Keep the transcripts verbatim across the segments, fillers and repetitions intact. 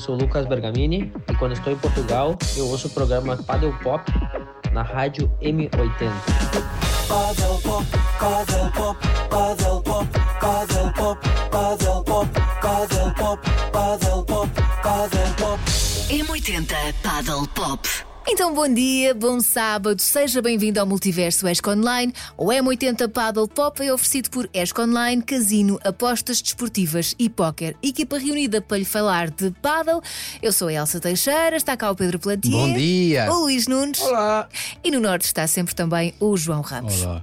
sou Lucas Bergamini e quando estou em Portugal, eu ouço o programa Paddle Pop na rádio M oitenta. Paddle Pop, Paddle Pop, Paddle Pop, Paddle Pop, Paddle Pop, Paddle Pop, Paddle Pop, Paddle Pop. M oitenta Paddle Pop. Então bom dia, bom sábado, seja bem-vindo ao Multiverso ESC Online. O M oitenta Paddle Pop é oferecido por ESC Online, Casino, Apostas Desportivas e Póquer. Equipa reunida para lhe falar de paddle. Eu sou a Elsa Teixeira, está cá o Pedro Plantier. Bom dia. O Luís Nunes. Olá. E no norte está sempre também o João Ramos. Olá.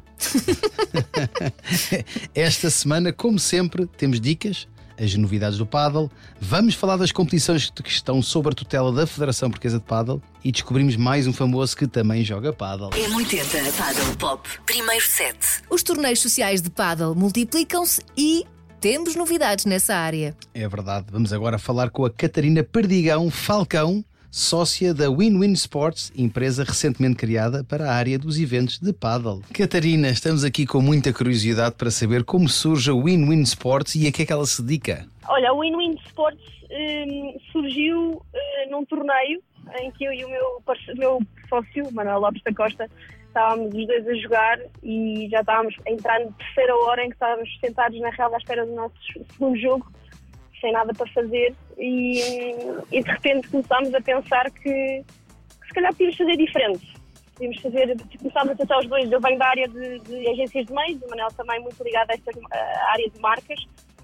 Esta semana, como sempre, temos dicas, as novidades do paddle, vamos falar das competições que estão sob a tutela da Federação Portuguesa de Paddle e descobrimos mais um famoso que também joga paddle. M oitenta Paddle Pop, primeiro set. Os torneios sociais de paddle multiplicam-se e temos novidades nessa área. É verdade, vamos agora falar com a Catarina Perdigão Falcão, sócia da Win-Win Sports, empresa recentemente criada para a área dos eventos de paddle. Catarina, estamos aqui com muita curiosidade para saber como surge a Win-Win Sports e a que é que ela se dedica. Olha, a Win-Win Sports um, surgiu uh, num torneio em que eu e o meu, parceiro, meu sócio, Manuel Lopes da Costa, estávamos os dois a jogar e já estávamos a entrar na terceira hora em que estávamos sentados na relva à espera do nosso segundo jogo, sem nada para fazer, e, e de repente começámos a pensar que, que se calhar podíamos fazer diferente. Podíamos fazer, começámos a pensar os dois, eu venho da área de, de agências de meios, o Manel também muito ligado a esta a área de marcas,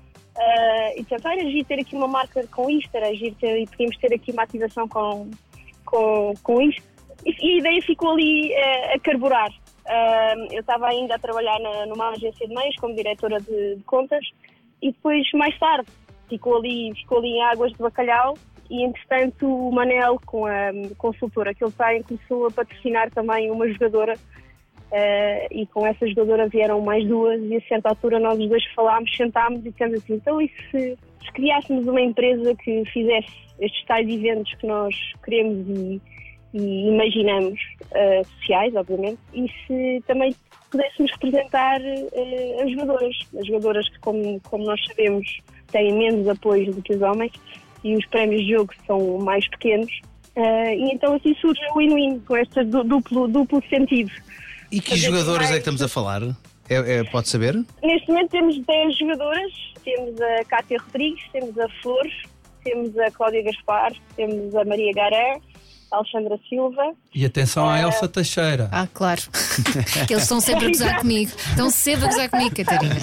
uh, e pensar, era giro ter aqui uma marca com isto, era giro ter, e podíamos ter aqui uma ativação com, com, com isto, e, e a ideia ficou ali uh, a carburar. Uh, eu estava ainda a trabalhar na, numa agência de meios como diretora de, de contas, e depois, mais tarde, Ficou ali, ficou ali em águas de bacalhau e, entretanto, o Manel, com a consultora que ele tem, começou a patrocinar também uma jogadora uh, e com essa jogadora vieram mais duas e, a certa altura, nós os dois falámos, sentámos e dissemos assim, então e se, se criássemos uma empresa que fizesse estes tais eventos que nós queremos e, e imaginamos, uh, sociais, obviamente, e se também pudéssemos representar uh, as jogadoras, as jogadoras que, como, como nós sabemos, têm menos apoio do que os homens e os prémios de jogo são mais pequenos, uh, e então assim surge o win-win, com este duplo, duplo sentido. E que jogadoras é que estamos a falar? É, é, pode saber? Neste momento temos dez jogadoras, temos a Cátia Rodrigues, temos a Flores, temos a Cláudia Gaspar, temos a Maria Garé, a Alexandra Silva. E atenção à Elsa Teixeira. Ah, claro. Eles estão sempre a gozar comigo. Estão sempre a gozar comigo, Catarina.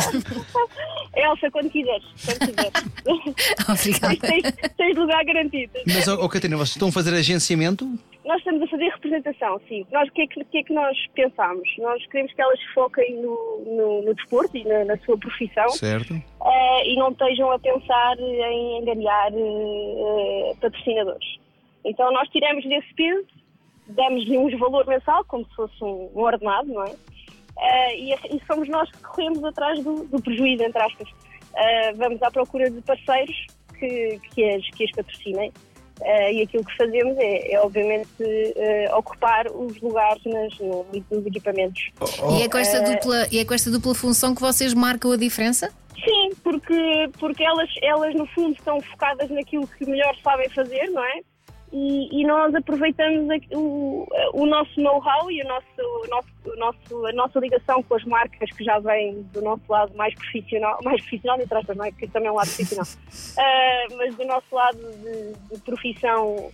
Elsa, quando quiseres. Quando quiseres. Obrigada. Tens, tens lugar garantido. Mas, oh, Catarina, vocês estão a fazer agenciamento? Nós estamos a fazer representação, sim. Nós, o que é que, que, é que nós pensámos? Nós queremos que elas se foquem no, no, no desporto e na, na sua profissão. Certo. Uh, e não estejam a pensar em enganar uh, patrocinadores. Então nós tiramos desse peso, damos-lhe um valor mensal, como se fosse um, um ordenado, não é? Uh, e, e somos nós que corremos atrás do, do prejuízo, entre aspas. Uh, vamos à procura de parceiros que, que, as, que as patrocinem. Uh, e aquilo que fazemos é, é obviamente, uh, ocupar os lugares nas, no, nos equipamentos. Oh. E, é com esta dupla, e é com esta dupla função que vocês marcam a diferença? Sim, porque, porque elas, elas, no fundo, estão focadas naquilo que melhor sabem fazer, não é? E, e nós aproveitamos a, o, o nosso know-how e o nosso, o nosso, o nosso, a nossa ligação com as marcas que já vêm do nosso lado mais profissional, mais profissional, entre aspas, não é? Porque também é um lado profissional, uh, mas do nosso lado de, de profissão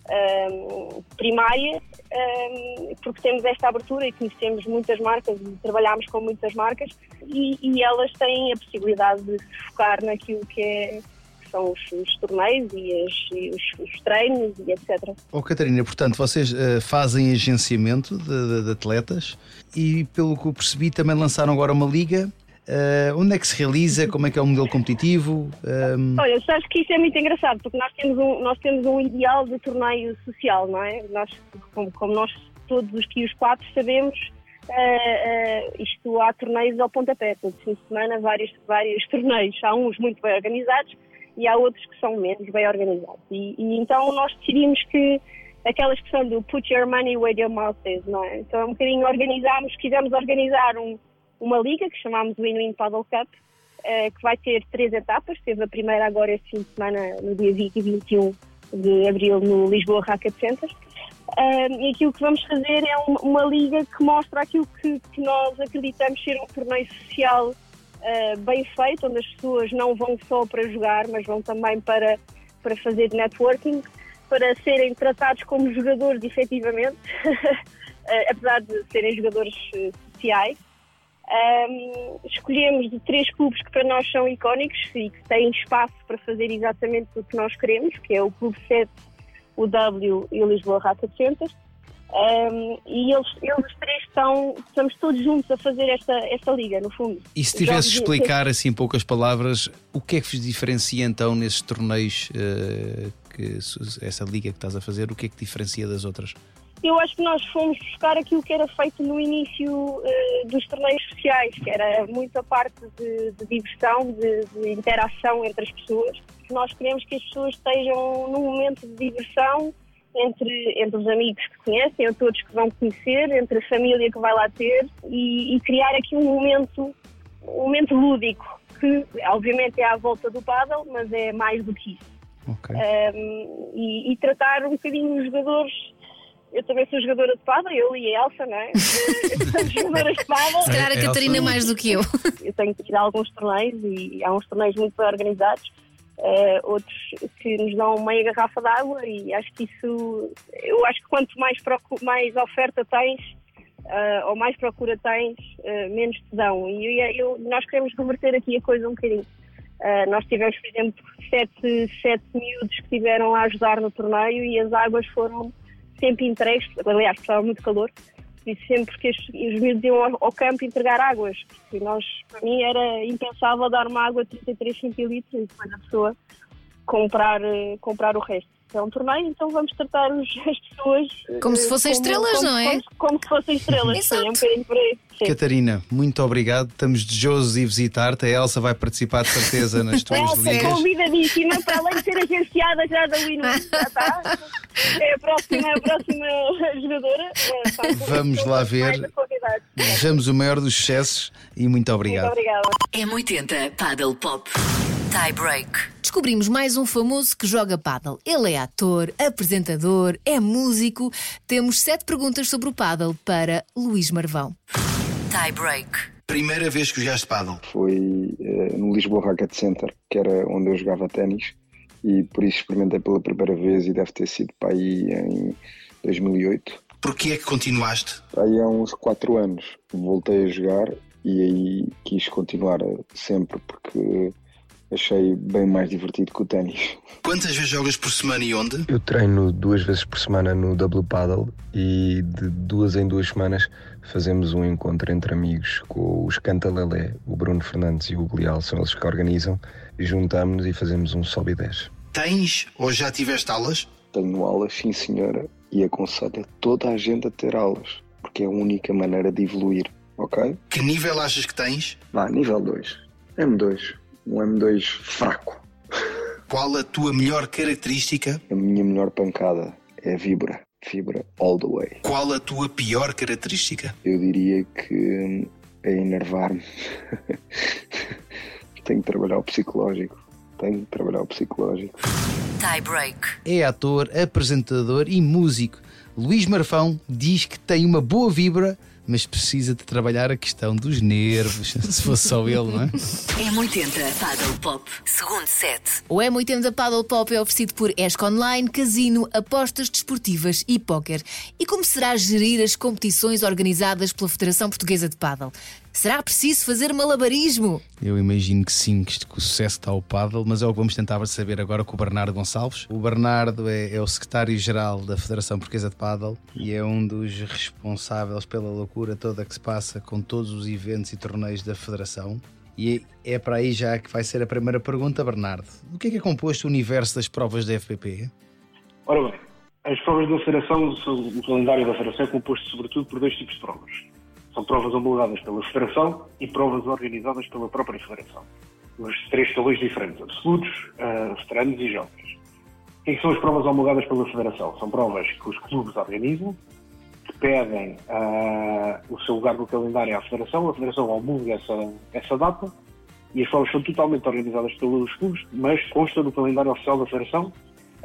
um, primária, um, porque temos esta abertura e conhecemos muitas marcas e trabalhamos com muitas marcas e, e elas têm a possibilidade de se focar naquilo que é são os, os torneios e, as, e os, os treinos e etcétera. Oh, Catarina, portanto, vocês uh, fazem agenciamento de, de, de atletas e, pelo que eu percebi, também lançaram agora uma liga. Uh, onde é que se realiza? Como é que é o modelo competitivo? Um... Olha, sabes que isso é muito engraçado, porque nós temos um, nós temos um ideal de torneio social, não é? Nós, como, como nós todos os que os quatro sabemos, uh, uh, isto há torneios ao pontapé, todo fim de semana, vários, vários torneios. Há uns muito bem organizados e há outros que são menos bem organizados. E, e então nós decidimos que aquela expressão do put your money where your mouth is, não é? Então um bocadinho organizámos, quisemos organizar um, uma liga que chamámos Win-Win Paddle Cup, uh, que vai ter três etapas. Teve a primeira agora este fim de semana, no dia vinte e vinte e um de abril no Lisboa Racket Center. Um, e aquilo que vamos fazer é uma, uma liga que mostra aquilo que, que nós acreditamos ser um torneio social uh, bem feito, onde as pessoas não vão só para jogar, mas vão também para, para fazer networking, para serem tratados como jogadores efetivamente, uh, apesar de serem jogadores uh, sociais. Um, escolhemos de três clubes que para nós são icónicos e que têm espaço para fazer exatamente o que nós queremos, que é o Clube sete, o W e o Lisboa Racket Center. Um, e eles, eles três estão, estamos todos juntos a fazer esta, esta liga, no fundo. E se tivesse de explicar assim em poucas palavras, o que é que vos diferencia então nesses torneios, uh, que, essa liga que estás a fazer, o que é que diferencia das outras? Eu acho que nós fomos buscar aquilo que era feito no início uh, dos torneios sociais, que era muita parte de, de diversão, de, de interação entre as pessoas. Nós queremos que as pessoas estejam num momento de diversão entre, entre os amigos que conhecem, ou todos que vão conhecer, entre a família que vai lá ter e, e criar aqui um momento, um momento lúdico, que obviamente é à volta do pádel, mas é mais do que isso. Okay. Um, e, e tratar um bocadinho os jogadores. Eu também sou jogadora de pádel, eu e a Elsa, não é? Somos jogadoras de pádel. Se calhar a Catarina mais do que eu. Eu tenho que ir a alguns torneios e há uns torneios muito bem organizados, uh, outros que nos dão meia garrafa de água e acho que isso, eu acho que quanto mais, procu- mais oferta tens, uh, ou mais procura tens, uh, menos te dão. E eu, eu, nós queremos converter aqui a coisa um bocadinho. Uh, nós tivemos, por exemplo, sete, sete miúdos que estiveram a ajudar no torneio e as águas foram sempre entregues, aliás, estava muito calor, e sempre que os, os miúdos iam ao, ao campo entregar águas, porque nós, para mim era impensável dar uma água de trinta e três centilitros e depois a pessoa comprar, comprar o resto. É um torneio, então vamos tratar os, as pessoas como se fossem como, estrelas, como, não é? Como, como se fossem estrelas, sim, é um bocadinho por aí. Sim. Catarina, muito obrigado. Estamos desejosos de visitar-te. A Elsa vai participar de certeza nas tuas Elsa, ligas. Convidadíssima, para além de ser agenciada já da Win, já está. É a próxima, a próxima jogadora. É, vamos lá ver. Desejamos o maior dos sucessos e muito obrigado. Muito obrigada. M oitenta Paddle Pop Tie Break. Descobrimos mais um famoso que joga pádel. Ele é ator, apresentador, é músico. Temos sete perguntas sobre o pádel para Luís Marvão. Tie Break. Primeira vez que jogaste pádel? Foi uh, no Lisboa Racket Center, que era onde eu jogava ténis, e por isso experimentei pela primeira vez e deve ter sido para aí em dois mil e oito. Porquê é que continuaste? Aí há uns quatro anos voltei a jogar e aí quis continuar sempre porque achei bem mais divertido que o ténis. Quantas vezes jogas por semana e onde? Eu treino duas vezes por semana no W Paddle e de duas em duas semanas fazemos um encontro entre amigos com os Cantalelé, o Bruno Fernandes e o Hugo Leal, são eles que organizam, e juntamos-nos e fazemos um sobe e desce. Tens ou já tiveste aulas? Tenho aulas, sim senhora, e aconselho toda a gente a ter aulas, porque é a única maneira de evoluir, ok? Que nível achas que tens? Vá, nível dois. M dois. Um M dois fraco. Qual a tua melhor característica? A minha melhor pancada é a vibra. Vibra all the way. Qual a tua pior característica? Eu diria que é enervar-me. Tenho que trabalhar o psicológico. Tenho que trabalhar o psicológico. Tie Break. É ator, apresentador e músico. Luís Marvão diz que tem uma boa vibra, mas precisa de trabalhar a questão dos nervos. Se fosse só ele, não é? M oitenta Paddle Pop, segundo set. O M oitenta Paddle Pop é oferecido por Esc Online, casino, apostas desportivas e póquer. E como será gerir as competições organizadas pela Federação Portuguesa de Paddle? Será preciso fazer malabarismo? Eu imagino que sim, que isto, que o sucesso está ao pádel, mas é o que vamos tentar saber agora com o Bernardo Gonçalves. O Bernardo é, é o secretário-geral da Federação Portuguesa de Pádel e é um dos responsáveis pela loucura toda que se passa com todos os eventos e torneios da Federação. E é, é para aí já que vai ser a primeira pergunta, Bernardo. O que é que é composto o universo das provas da F P P? Ora bem, as provas da Federação, o calendário da Federação é composto sobretudo por dois tipos de provas. São provas homologadas pela Federação e provas organizadas pela própria Federação. Os três escalões diferentes, absolutos, uh, veteranos e jovens. O que são as provas homologadas pela Federação? São provas que os clubes organizam, que pedem uh, o seu lugar no calendário à Federação, a Federação homologa essa, essa data e as provas são totalmente organizadas pelos clubes, mas consta no calendário oficial da Federação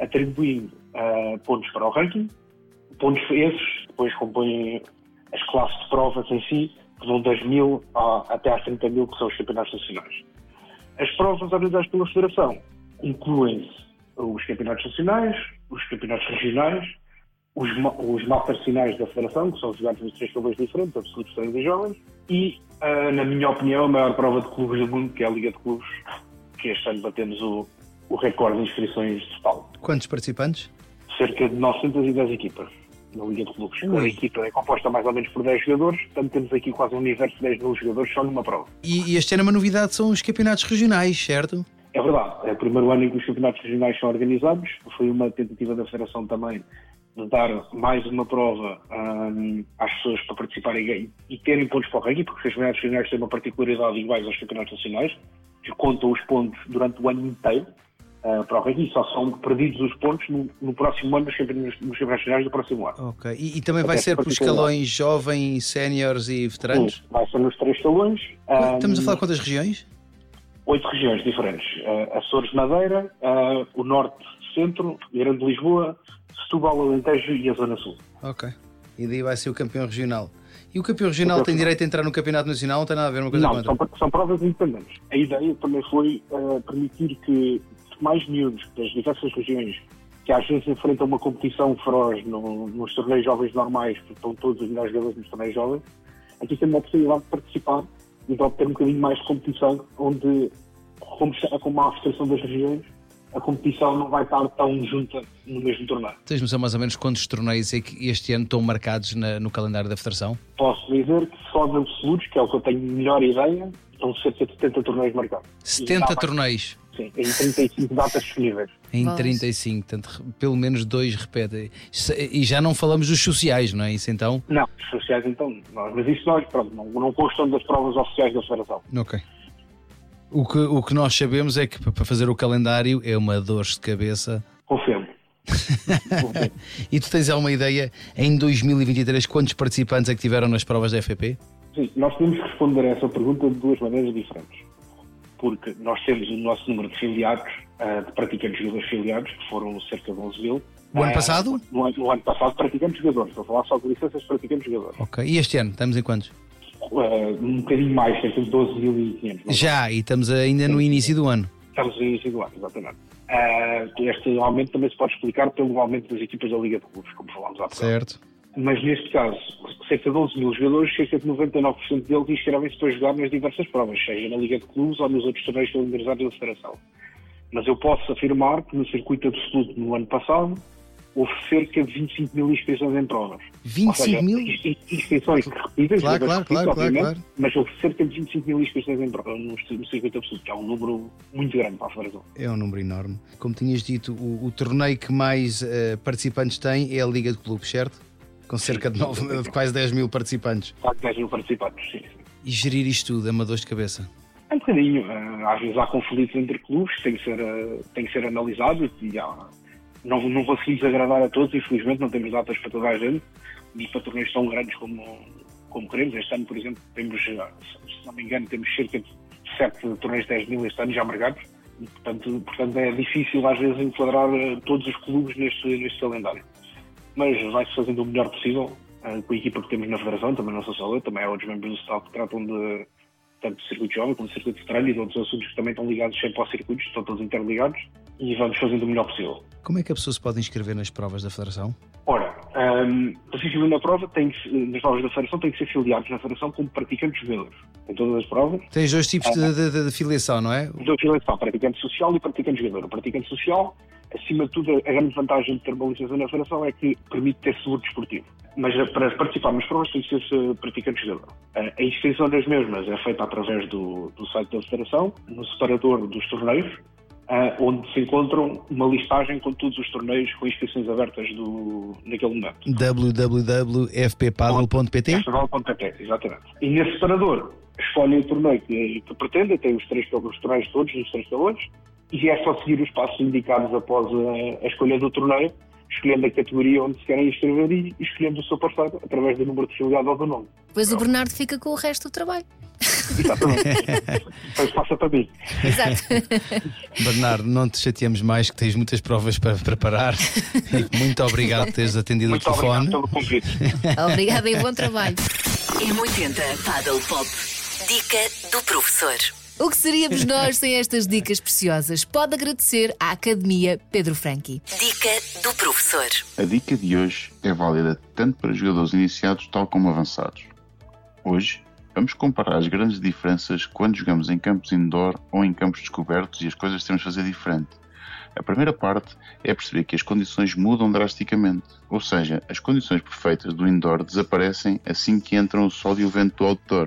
atribuindo uh, pontos para o ranking, pontos esses depois compõem as classes de provas em si, que vão das mil a, até às trinta mil, que são os campeonatos nacionais. As provas organizadas pela Federação incluem-se os campeonatos nacionais, os campeonatos regionais, os, os masters finais da Federação, que são jogados nos três clubes diferentes, absolutos, treinos e jovens, e, uh, na minha opinião, a maior prova de clubes do mundo, que é a Liga de Clubes, que este ano batemos o, o recorde de inscrições total. Quantos participantes? Cerca de novecentas e dez equipas na Liga de Clubes. Cada equipa é composta mais ou menos por dez jogadores, portanto temos aqui quase um universo de dez mil jogadores só numa prova. E, e este ano uma novidade são os campeonatos regionais, certo? É verdade. É o primeiro ano em que os campeonatos regionais são organizados. Foi uma tentativa da Federação também de dar mais uma prova hum, às pessoas para participarem e terem pontos para o ranking, porque os campeonatos regionais têm uma particularidade iguais aos campeonatos nacionais, que contam os pontos durante o ano inteiro. Uh, para o ranking, só são perdidos os pontos no, no próximo ano, nos campeonatos, nos campeonatos nacionais do próximo ano. Ok. E, e também vai ser por escalões jovens, séniores e veteranos? Sim, vai ser nos três escalões. Um, Estamos a falar de quantas regiões? Oito regiões diferentes. Uh, Açores, Madeira, uh, o Norte, Centro, Grande Lisboa, Setúbal, Alentejo e a Zona Sul. Ok. E daí vai ser o campeão regional. E o campeão regional o tem direito a entrar no campeonato nacional? Não tem nada a ver uma coisa não, com outra? São, são provas independentes. A ideia também foi uh, permitir que mais miúdos das diversas regiões que às vezes enfrentam uma competição feroz no, nos torneios jovens normais, porque estão todos os melhores jogadores nos torneios jovens, aqui tem uma oportunidade de participar e de obter um bocadinho mais de competição, onde, como, como há a restrição das regiões, a competição não vai estar tão junta no mesmo torneio. Tens noção mais ou menos quantos torneios é que este ano estão marcados na, no calendário da Federação? Posso dizer que só de absolutos, que é o que eu tenho melhor ideia, estão cerca de setenta torneios marcados. setenta torneios? Sim, em trinta e cinco datas disponíveis. Em trinta e cinco, portanto, pelo menos dois repetem. E já não falamos dos sociais, não é isso então? Não, os sociais então não. Mas isso nós, pronto, não, não constam das provas oficiais da Federação. Ok. O que, o que nós sabemos é que para fazer o calendário é uma dor de cabeça. Confirmo. E tu tens alguma ideia, em dois mil e vinte e três, quantos participantes é que tiveram nas provas da F P P? Sim, nós temos que responder a essa pergunta de duas maneiras diferentes. Porque nós temos o nosso número de filiados, uh, de praticantes jogadores filiados, que foram cerca de onze mil. O ano passado? Uh, no, no ano passado, praticantes jogadores. Estou a falar só de licenças de praticantes jogadores. Ok. E este ano? Estamos em quantos? Uh, um bocadinho mais, cerca de doze mil e quinhentos. Já, e estamos ainda no início do ano. Estamos no início do ano, exatamente. Uh, este aumento também se pode explicar pelo aumento das equipas da Liga de Clubes, como falámos há pouco. Certo. Mas neste caso, cerca de onze mil jogadores, cerca de noventa e nove por cento deles inscrevem-se para jogar nas diversas provas, seja na Liga de Clubes ou nos outros torneios calendarizados da Federação. Mas eu posso afirmar que no circuito absoluto no ano passado houve cerca de vinte e cinco mil inscrições em provas. vinte e cinco mil? Inscrições repetidas, claro, claro, claro, claro, claro. Mas houve cerca de vinte e cinco mil inscrições em provas no, no circuito absoluto, que é um número muito grande para a Federação. É um número enorme. Como tinhas dito, o, o torneio que mais uh, participantes tem é a Liga de Clubes, certo? Com cerca de, nove, de quase dez mil participantes. Quase dez mil participantes, sim, sim. E gerir isto tudo é uma dor de cabeça? É um bocadinho. Às vezes há conflitos entre clubes, tem que ser, tem que ser analisado e há, não, não conseguimos agradar a todos, infelizmente não temos datas para toda a gente e para torneios tão grandes como, como queremos. Este ano, por exemplo, temos, se não me engano, temos cerca de sete torneios de dez mil este ano já marcados. E, portanto, portanto, é difícil às vezes enquadrar todos os clubes neste, neste calendário. Mas vai-se fazendo o melhor possível uh, com a equipa que temos na Federação, também não sou só eu, também há outros membros do staff que tratam de tanto de circuito jovem como de circuito veterano e de outros assuntos que também estão ligados sempre aos circuitos, estão todos interligados e vamos fazendo o melhor possível. Como é que a pessoa se pode inscrever nas provas da Federação? Ora, um, para se inscrever na prova, tem que, nas provas da Federação, tem que ser filiados na Federação como praticantes jogadores. Em todas as provas. Tens dois tipos ah, de, de, de filiação, não é? De filiação, praticante social e praticante jogador. O praticante social, acima de tudo, a grande vantagem de ter uma licença na Federação é que permite ter seguro desportivo. Mas para participar nas provas tem que ser praticante jogador. A inscrição das mesmas é feita através do, do site da Federação, no separador dos torneios, Uh, onde se encontram uma listagem com todos os torneios com inscrições abertas do, naquele momento. w w w ponto f p paddle ponto p t? f p paddle ponto p t, exatamente. E nesse separador escolhem o torneio que, que pretendem, tem os três os torneios todos, os três talões, e é só seguir os passos indicados após a, a escolha do torneio, escolhendo a categoria onde se querem inscrever e escolhendo o seu parceiro através do número de filiado ou do nome. Depois o Bernardo fica com o resto do trabalho. Exatamente. Depois passa para mim. Exato. Bernardo, não te chateamos mais, que tens muitas provas para preparar. E muito obrigado por teres atendido Muito o telefone. obrigado pelo convite. Obrigada e bom trabalho. M oitenta Paddle Pop. Dica do professor. O que seríamos nós sem estas dicas preciosas? Pode agradecer à Academia Pedro Franchi. Dica do professor. A dica de hoje é válida tanto para jogadores iniciados tal como avançados. Hoje, vamos comparar as grandes diferenças quando jogamos em campos indoor ou em campos descobertos e as coisas que temos de fazer diferente. A primeira parte é perceber que as condições mudam drasticamente, ou seja, as condições perfeitas do indoor desaparecem assim que entram o sol e o vento do outdoor.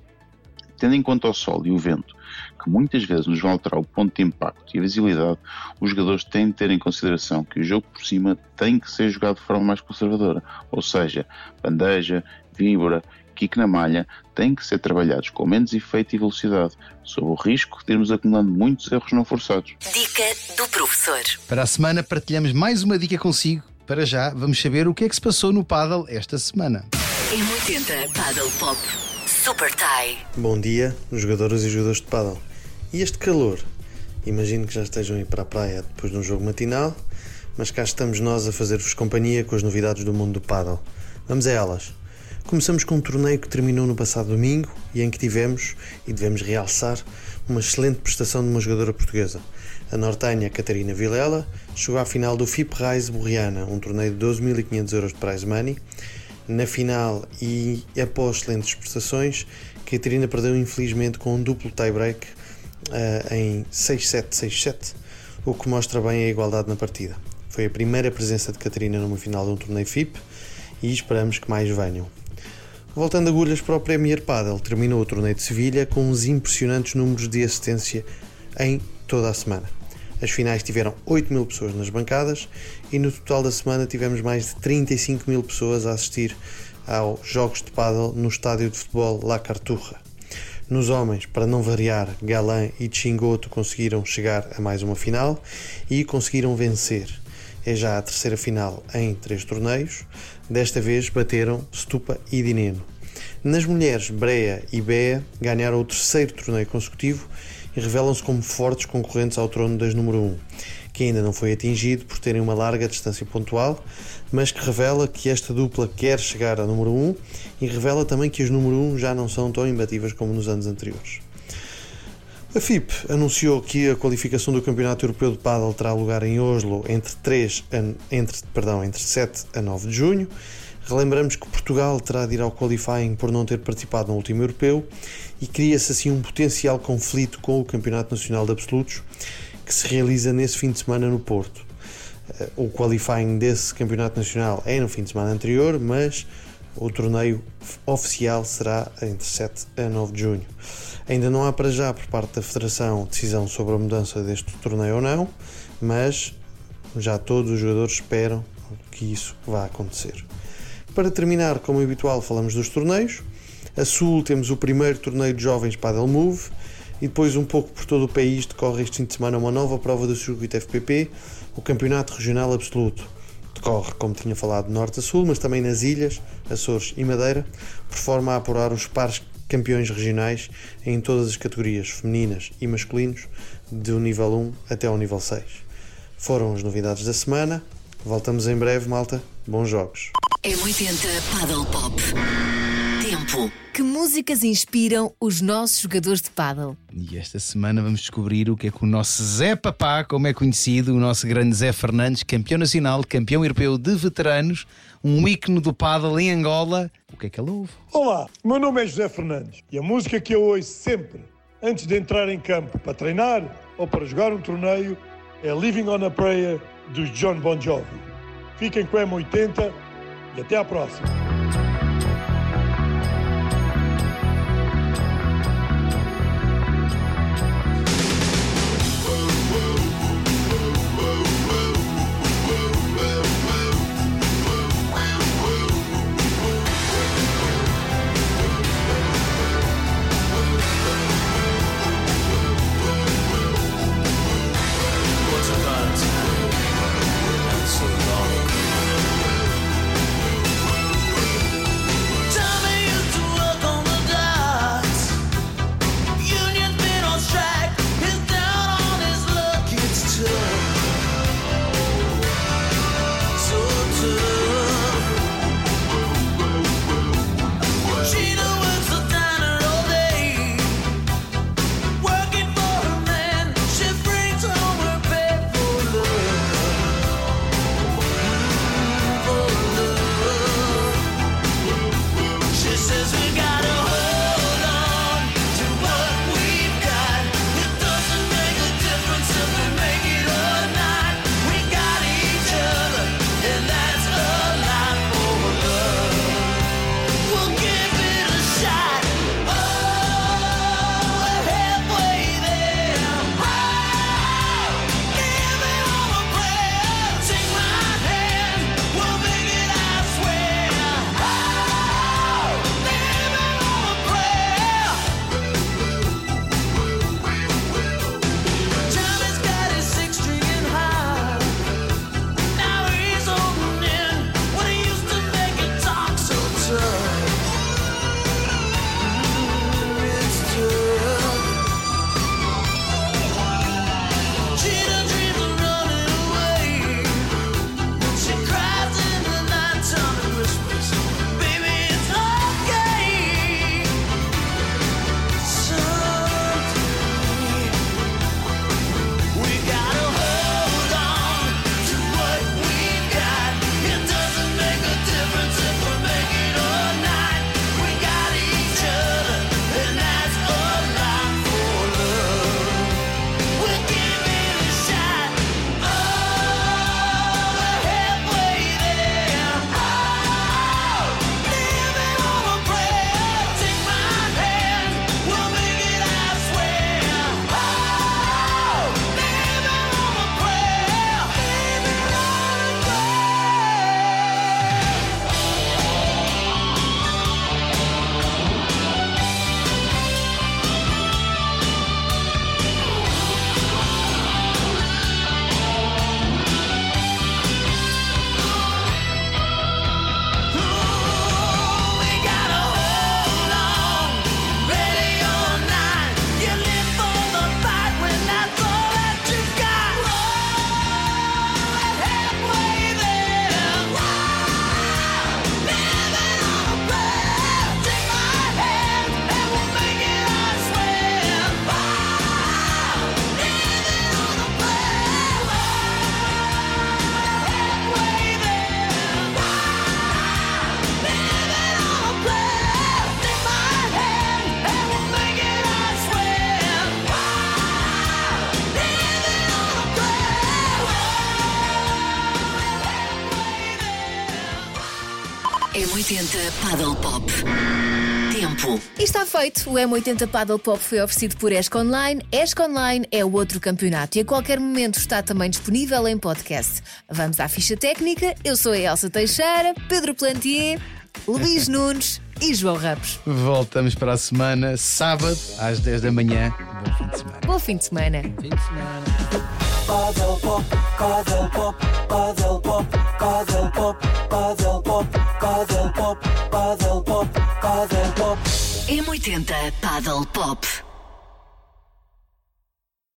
Tendo em conta o sol e o vento, que muitas vezes nos vão alterar o ponto de impacto e a visibilidade, os jogadores têm de ter em consideração que o jogo por cima tem que ser jogado de forma mais conservadora, ou seja, bandeja, víbora, kick na malha, têm que ser trabalhados com menos efeito e velocidade, sob o risco de irmos acumulando muitos erros não forçados. Dica do professor. Para a semana partilhamos mais uma dica consigo. Para já, vamos saber o que é que se passou no paddle esta semana. M oitenta Paddle Pop. Super Tie. Bom dia, jogadores e jogadores de paddle. E este calor? Imagino que já estejam a ir para a praia depois de um jogo matinal, mas cá estamos nós a fazer-vos companhia com as novidades do mundo do paddle. Vamos a elas. Começamos com um torneio que terminou no passado domingo e em que tivemos, e devemos realçar, uma excelente prestação de uma jogadora portuguesa. A nortenha Catarina Vilela chegou à final do F I P Rise Borriana, um torneio de doze mil e quinhentos euros de prize money. Na final, e após excelentes prestações, Catarina perdeu infelizmente com um duplo tie-break uh, em seis sete seis sete, o que mostra bem a igualdade na partida. Foi a primeira presença de Catarina numa final de um torneio F I P e esperamos que mais venham. Voltando agulhas para o Premier Padel, terminou o torneio de Sevilha com uns impressionantes números de assistência em toda a semana. As finais tiveram oito mil pessoas nas bancadas e no total da semana tivemos mais de trinta e cinco mil pessoas a assistir aos jogos de pádel no estádio de futebol La Cartuja. Nos homens, para não variar, Galan e Chingoto conseguiram chegar a mais uma final e conseguiram vencer. É já a terceira final em três torneios, desta vez bateram Stupa e Dineno. Nas mulheres, Brea e Bea ganharam o terceiro torneio consecutivo e revelam-se como fortes concorrentes ao trono das número um, que ainda não foi atingido por terem uma larga distância pontual, mas que revela que esta dupla quer chegar a número um e revela também que as número um já não são tão imbatíveis como nos anos anteriores. A F I P anunciou que a qualificação do Campeonato Europeu de Pádel terá lugar em Oslo entre, três a, entre, perdão, entre sete a nove de junho. Relembramos que Portugal terá de ir ao qualifying por não ter participado no último europeu e cria-se assim um potencial conflito com o Campeonato Nacional de Absolutos que se realiza nesse fim de semana no Porto. O qualifying desse Campeonato Nacional é no fim de semana anterior, mas o torneio oficial será entre sete a nove de junho. Ainda não há para já por parte da Federação decisão sobre a mudança deste torneio ou não, mas já todos os jogadores esperam que isso vá acontecer. Para terminar, como é habitual, falamos dos torneios. A Sul temos o primeiro torneio de jovens Padel Move e depois um pouco por todo o país decorre este fim de semana uma nova prova do circuito F P P, o Campeonato Regional Absoluto. Decorre, como tinha falado, de norte a sul, mas também nas ilhas, Açores e Madeira, por forma a apurar os pares campeões regionais em todas as categorias, femininas e masculinos, do nível um até ao nível seis. Foram as novidades da semana. Voltamos em breve, malta. Bons jogos. M oitenta Paddle Pop. Tempo. Que músicas inspiram os nossos jogadores de pádel? E esta semana vamos descobrir o que é que o nosso Zé Papá, como é conhecido, o nosso grande Zé Fernandes, campeão nacional, campeão europeu de veteranos, um ícone do pádel em Angola, o que é que ele ouve? Olá, o meu nome é José Fernandes e a música que eu ouço sempre antes de entrar em campo para treinar ou para jogar um torneio é Living on a Prayer dos John Bon Jovi. Fiquem com a M oitenta e até à próxima. M oitenta Paddle Pop. Tempo. E está feito. O M oitenta Paddle Pop foi oferecido por ESC Online. ESC Online é o outro campeonato e a qualquer momento está também disponível em podcast. Vamos à ficha técnica. Eu sou a Elsa Teixeira, Pedro Plantier, Luís Nunes e João Ramos. Voltamos para a semana, sábado, às dez da manhã. Bom fim de semana. Bom fim de semana. Fim de semana. Paddle pop, paddle pop, paddle pop, paddle pop, paddle pop, paddle pop, paddle pop, paddle pop. M oitenta Paddle Pop.